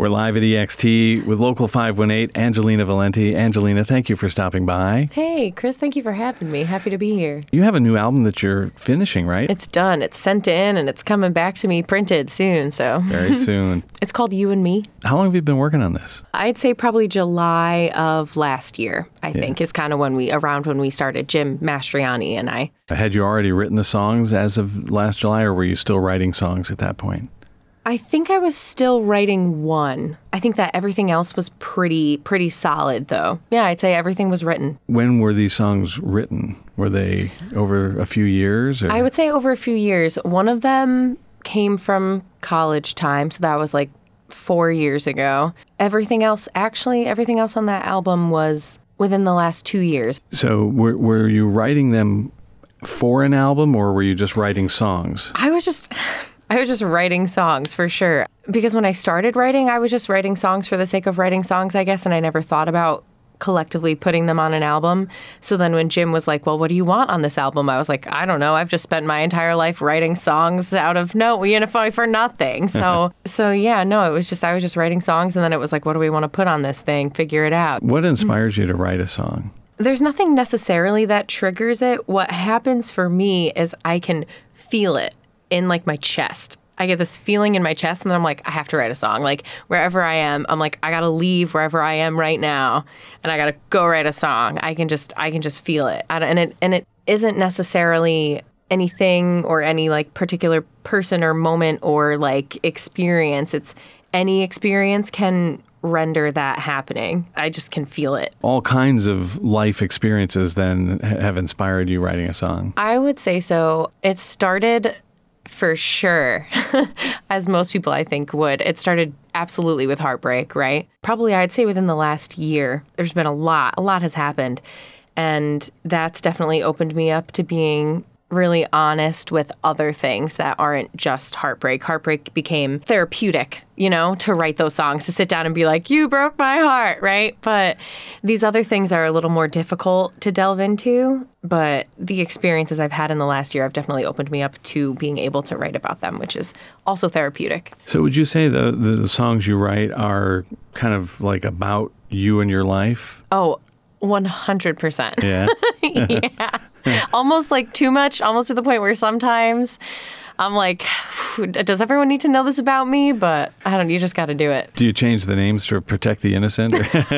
We're live at EXT with Local 518, Angelina Valenti. Angelina, thank you for stopping by. Hey, Chris, thank you for having me. Happy to be here. You have a new album that you're finishing, right? It's done. It's sent in, and it's coming back to me printed soon, so. Very soon. It's called You and Me. How long have you been working on this? I'd say probably July of last year, I think, is kind of when we started, Jim Mastriani and I. Had you already written the songs as of last July, or were you still writing songs at that point? I think I was still writing one. I think that everything else was pretty solid, though. Yeah, I'd say everything was written. When were these songs written? Were they over a few years? Or? I would say over a few years. One of them came from college time, so that was like 4 years ago. Everything else on that album was within the last 2 years. So were you writing them for an album, or were you just writing songs? I was just writing songs for sure. Because when I started writing, I was just writing songs for the sake of writing songs, I guess, and I never thought about collectively putting them on an album. So then when Jim was like, well, what do you want on this album? I was like, I don't know. I've just spent my entire life writing songs out of for nothing. So yeah, no, I was just writing songs, and then it was like, what do we want to put on this thing? Figure it out. What inspires you to write a song? There's nothing necessarily that triggers it. What happens for me is I can feel it in like my chest. I get this feeling in my chest, and then I'm like, I have to write a song. Like wherever I am, I'm like, I gotta leave wherever I am right now, and I gotta go write a song. I can just feel it, and it isn't necessarily anything or any like particular person or moment or like experience. It's any experience can render that happening. I just can feel it. All kinds of life experiences then have inspired you writing a song. I would say so. It started for sure, as most people I think would. It started absolutely with heartbreak, right? Probably I'd say within the last year, there's been a lot has happened. And that's definitely opened me up to being really honest with other things that aren't just heartbreak. Heartbreak became therapeutic, to write those songs, to sit down and be like, you broke my heart, right? But these other things are a little more difficult to delve into. But the experiences I've had in the last year have definitely opened me up to being able to write about them, which is also therapeutic. So would you say the songs you write are kind of like about you and your life? Oh, 100%. Yeah. Yeah. Almost like too much, almost to the point where sometimes I'm like, does everyone need to know this about me? But I don't know, you just got to do it. Do you change the names to protect the innocent?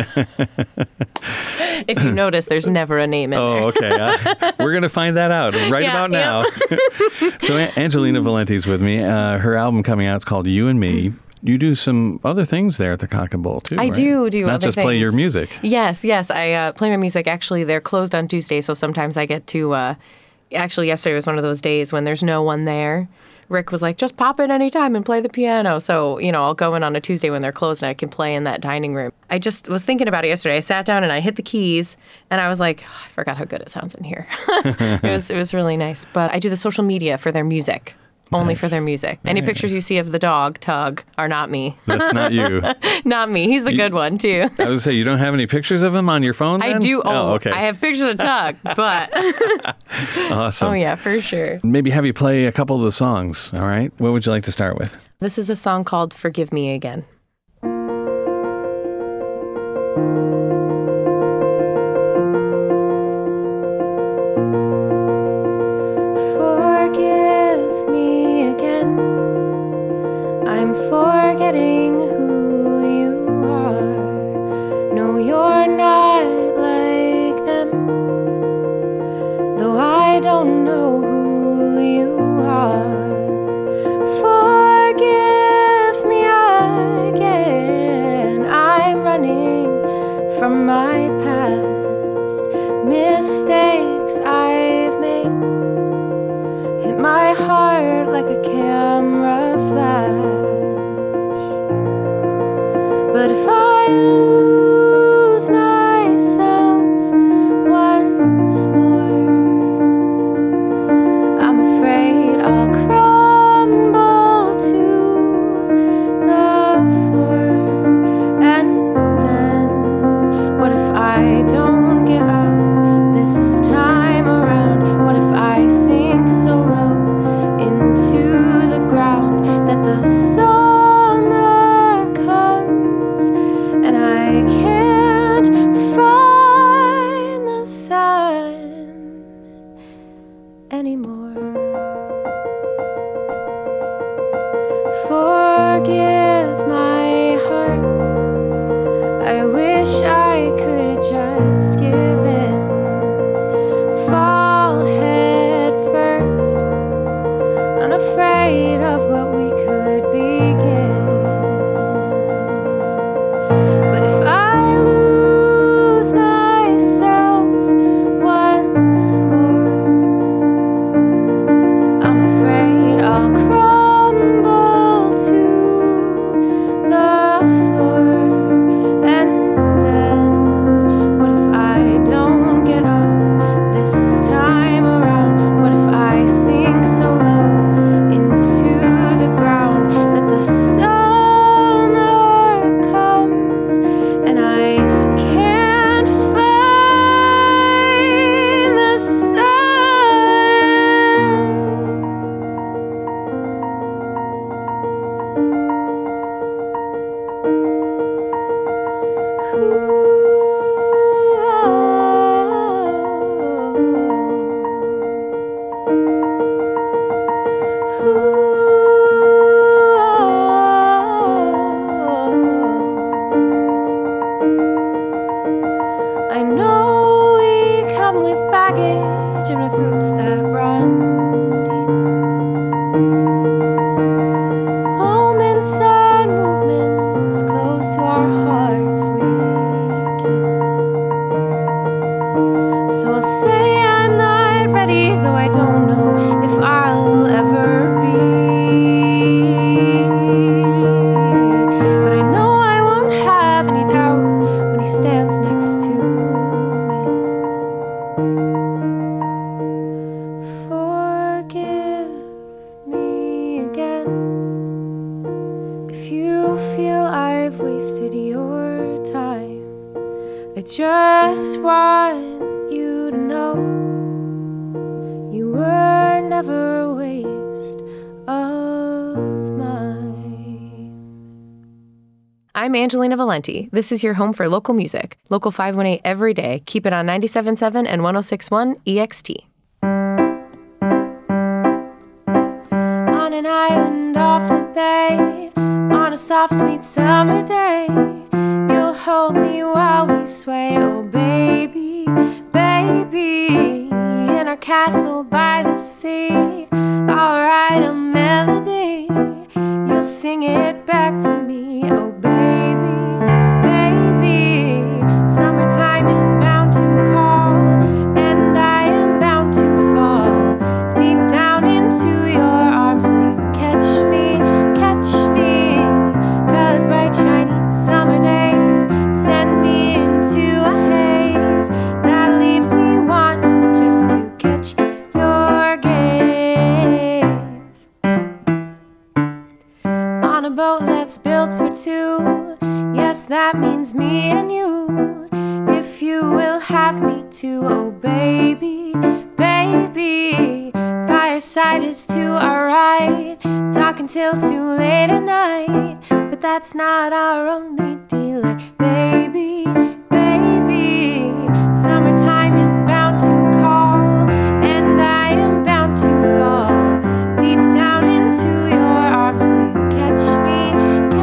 If you notice, there's never a name in there. Oh, okay. We're going to find that out about now. So Angelina Valenti's with me. Her album coming out is called You and Me. You do some other things there at the Cock and Bull, too, I right? do Not other just things. play your music. Yes. I play my music. Actually, they're closed on Tuesday, so sometimes I get to... Actually, yesterday was one of those days when there's no one there. Rick was like, just pop in anytime and play the piano. So, I'll go in on a Tuesday when they're closed, and I can play in that dining room. I just was thinking about it yesterday. I sat down and I hit the keys, and I was like, I forgot how good it sounds in here. It was really nice. But I do the social media for their music. Only for their music. Any pictures you see of the dog, Tug, are not me. That's not you. Not me. He's the good one, too. I was going to say, you don't have any pictures of him on your phone then? I do. Oh, okay. I have pictures of Tug, but... Awesome. Oh, yeah, for sure. Maybe have you play a couple of the songs, all right? What would you like to start with? This is a song called Forgive Me Again. Forgetting who you are. No, you're not like them. Though I don't know who you are. Forgive me again. I'm running from my past. Mistakes I've made hit my heart like a camera flash. But if I lose myself once more, I'm afraid I'll crumble to the floor. And then, what if I don't get up this time around? What if I sink so low into the ground that the summer comes feel I've wasted your time. I just want you to know you were never a waste of mine. I'm Angelina Valenti. This is your home for local music. Local 518 every day. Keep it on 97.7 and 106.1 EXT. On an island off the bay, on a soft, sweet summer day, you'll hold me while we sway. Oh, baby, baby, in our castle by the sea, I'll write a melody, you'll sing it back to me. Oh, baby, baby, summertime is bound to call, and I am bound to fall deep down into your arms. Will you catch me, 'cause bright shiny summer days send me into a haze that leaves me wanting just to catch your gaze. On a boat that's built for two, yes, that means me and you, if you will have me to. Oh, baby, baby, fireside is to our right, talk until too late at night, but that's not our only delight. Baby, baby, summertime is bound to call, and I am bound to fall deep down into your arms. Will you catch me,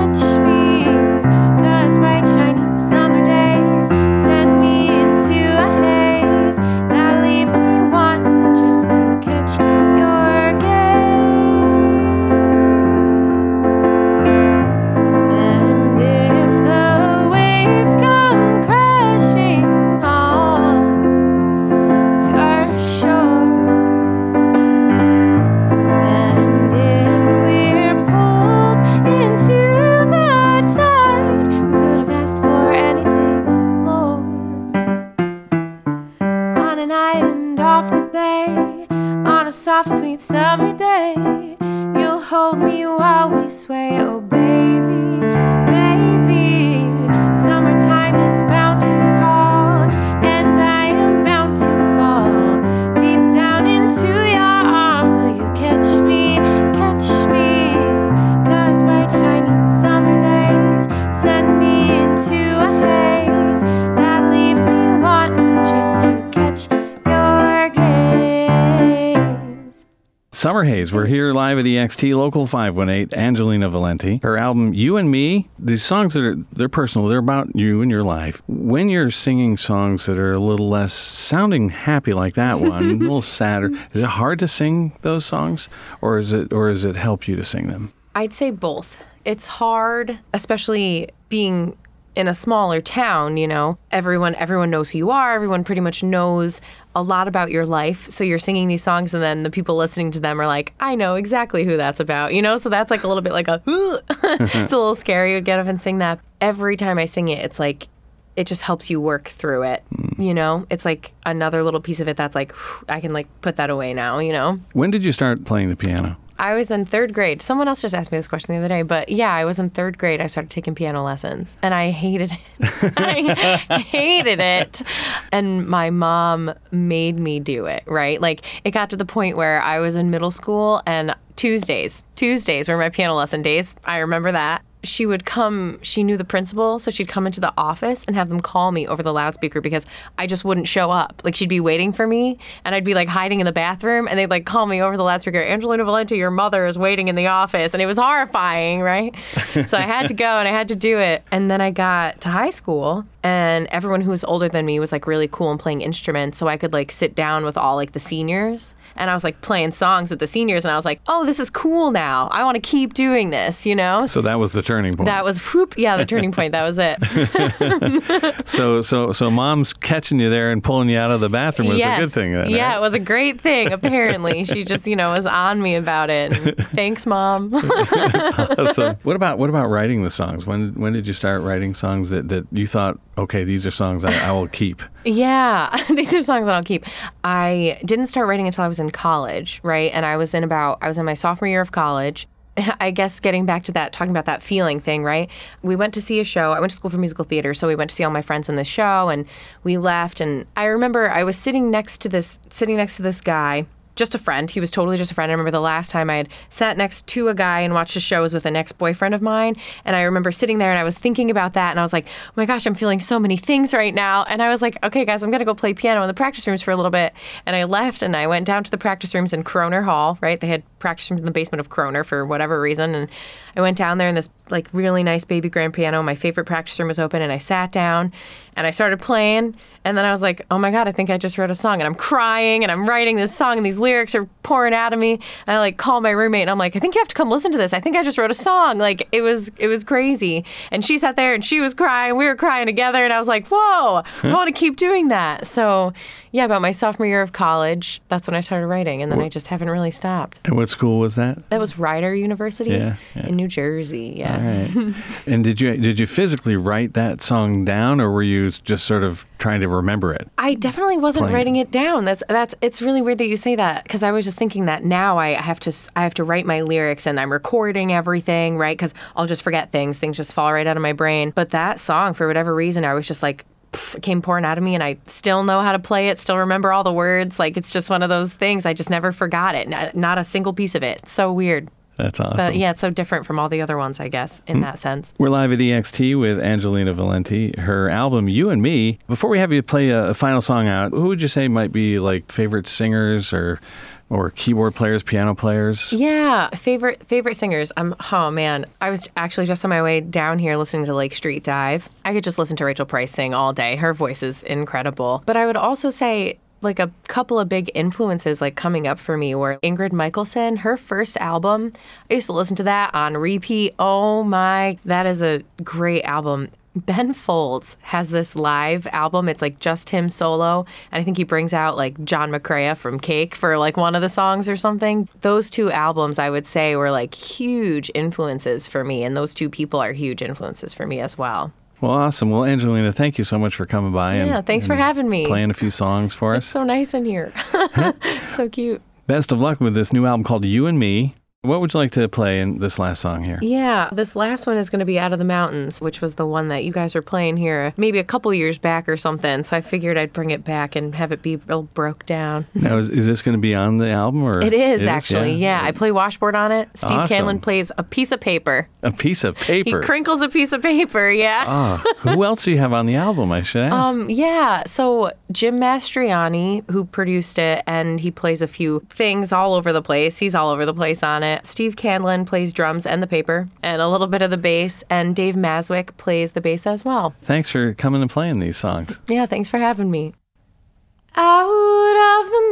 'cause bright shiny summer days send me into a haze that leaves me wanting just to catch your gaze. And if the waves come crashing on to our shore, and if we're pulled into the tide, we could have asked for anything more. On an island off the bay, on a soft, sweet summer day, you'll hold me while we sway. Oh, baby, baby, summertime is bound to call, and I am bound to fall deep down into your arms. Will you catch me, 'cause bright shiny summer days send me into a haze that leaves me wanting just to catch your gaze. Summer Haze. We're here live at EXT Local 518. Angelina Valenti. Her album "You and Me." These songs they're personal. They're about you and your life. When you're singing songs that are a little less sounding happy, like that one, a little sadder, is it hard to sing those songs, or is it help you to sing them? I'd say both. It's hard, especially being in a smaller town, you know. Everyone knows who you are. Everyone pretty much knows a lot about your life. So you're singing these songs, and then the people listening to them are like, I know exactly who that's about, you know? So that's like a little bit like a, it's a little scary to get up and sing that. Every time I sing it, it's like, it just helps you work through it, you know? It's like another little piece of it that's like, I can like put that away now, you know? When did you start playing the piano? I was in third grade. Someone else just asked me this question the other day, but yeah, I was in third grade. I started taking piano lessons, and I hated it. I hated it. And my mom made me do it, right? Like, it got to the point where I was in middle school, and Tuesdays were my piano lesson days. I remember that. She would come, she knew the principal, so she'd come into the office and have them call me over the loudspeaker because I just wouldn't show up. Like, she'd be waiting for me, and I'd be like hiding in the bathroom, and they'd like call me over the loudspeaker, Angelina Valenti, your mother is waiting in the office. And it was horrifying, right? So I had to go, and I had to do it. And then I got to high school, and everyone who was older than me was like really cool and playing instruments, so I could like sit down with all like the seniors, and I was like playing songs with the seniors, and I was like, oh, this is cool now. I want to keep doing this, you know? So that was the turning point. That was, the turning point. That was it. So mom's catching you there and pulling you out of the bathroom was a good thing then, yeah, right? It was a great thing, apparently. She just, was on me about it. And thanks, Mom. That's awesome. What about writing the songs? When did you start writing songs that you thought, okay, these are songs I will keep? Yeah, these are songs that I'll keep. I didn't start writing until I was in college, right? And I was in my sophomore year of college. I guess getting back to that, talking about that feeling thing, right? We went to see a show. I went to school for musical theater, so we went to see all my friends in the show, and we left. And I remember I was sitting next to this guy. Just a friend. He was totally just a friend. I remember the last time I had sat next to a guy and watched a show was with an ex-boyfriend of mine. And I remember sitting there and I was thinking about that. And I was like, oh my gosh, I'm feeling so many things right now. And I was like, okay, guys, I'm going to go play piano in the practice rooms for a little bit. And I left and I went down to the practice rooms in Kroner Hall, right? They had practice rooms in the basement of Kroner for whatever reason. And I went down there in this like really nice baby grand piano. My favorite practice room was open and I sat down and I started playing. And then I was like, oh my God, I think I just wrote a song. And I'm crying and I'm writing this song and these lyrics are pouring out of me. And I like call my roommate and I'm like, I think you have to come listen to this. I think I just wrote a song. Like it was crazy. And she sat there and she was crying. We were crying together. And I was like, whoa, I want to keep doing that. So yeah, about my sophomore year of college, that's when I started writing. And then I just haven't really stopped. And what school was that? That was Rider University in New Jersey. Yeah. All right. And did you physically write that song down, or were you just sort of trying to remember it? I definitely wasn't writing it down. It's really weird that you say that, because I was just thinking that now I have to write my lyrics and I'm recording everything, right? Because I'll just forget things just fall right out of my brain. But that song, for whatever reason, I was just like, it came pouring out of me, and I still know how to play it, still remember all the words. Like, it's just one of those things. I just never forgot it. Not a single piece of it. So weird. That's awesome. But yeah, it's so different from all the other ones, I guess, in that sense. We're live at EXT with Angelina Valenti, her album, You and Me. Before we have you play a final song out, who would you say might be like favorite singers or keyboard players, piano players? Yeah, favorite singers. Oh man, I was actually just on my way down here listening to Lake Street Dive. I could just listen to Rachel Price sing all day. Her voice is incredible. But I would also say like a couple of big influences like coming up for me were Ingrid Michaelson. Her first album, I used to listen to that on repeat. Oh my, that is a great album. Ben Folds has this live album. It's like just him solo. And I think he brings out like John McCrea from Cake for like one of the songs or something. Those two albums, I would say, were like huge influences for me. And those two people are huge influences for me as well. Well, awesome. Well, Angelina, thank you so much for coming by. Yeah, thanks for having me. Playing a few songs for us. It's so nice in here. It's so cute. Best of luck with this new album called You and Me. What would you like to play in this last song here? Yeah, this last one is going to be Out of the Mountains, which was the one that you guys were playing here maybe a couple years back or something. So I figured I'd bring it back and have it be real broke down. Now, is this going to be on the album? Or It is actually, yeah. I play washboard on it. Steve Awesome. Canlin plays a piece of paper. A piece of paper? He crinkles a piece of paper, yeah. Oh, who else do you have on the album, I should ask? Yeah, so Jim Mastriani, who produced it, and he plays a few things all over the place. He's all over the place on it. Steve Canlin plays drums and the paper, and a little bit of the bass, and Dave Maswick plays the bass as well. Thanks for coming and playing these songs. Yeah, thanks for having me. Out of the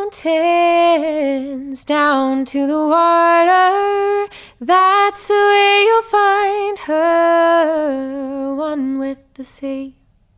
mountains, down to the water, that's the way you'll find her, one with the sea.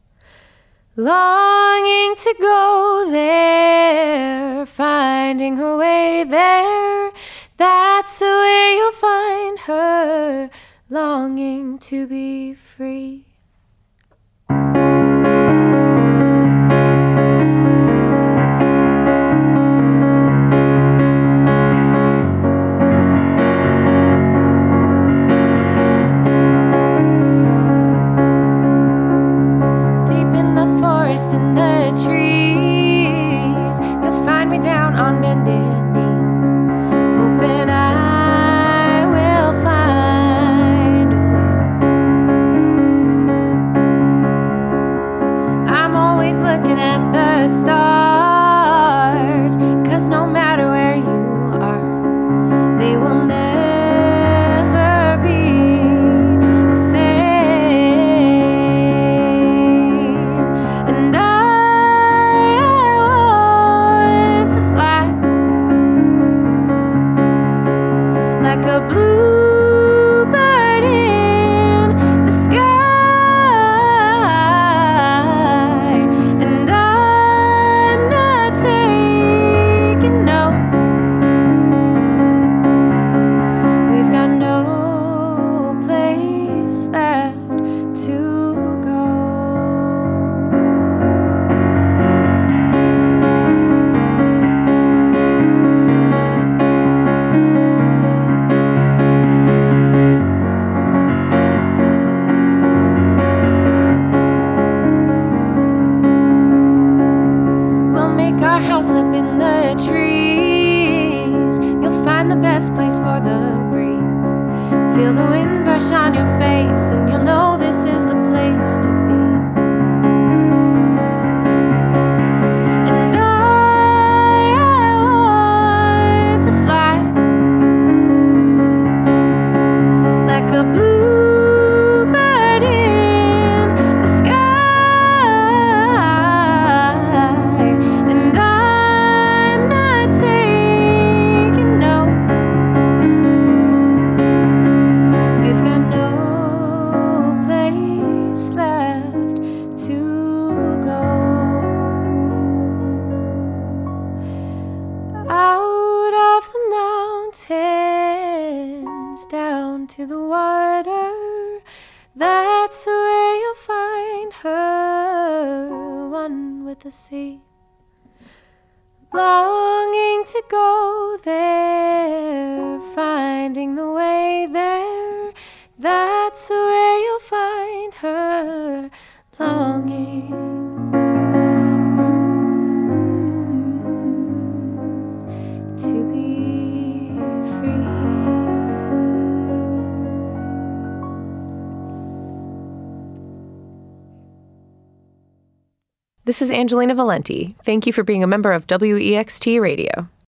Longing to go there, finding her way there, that's the way you'll find her, longing to be free. In the trees, you'll find me down on bended knees, hoping I will find a way. house up in the trees. You'll find the best place for the breeze. Feel the wind brush on your face, and you'll know this is the place to be. And I want to fly like a bluebird in the sky. And I'm not taking no. We've got no place left to go. Out of the mountains, down to the water, that's where you'll find her, one with the sea. Longing to go there, finding the way there, that's where you'll find her, longing to be free. This is Angelina Valenti. Thank you for being a member of WEXT Radio.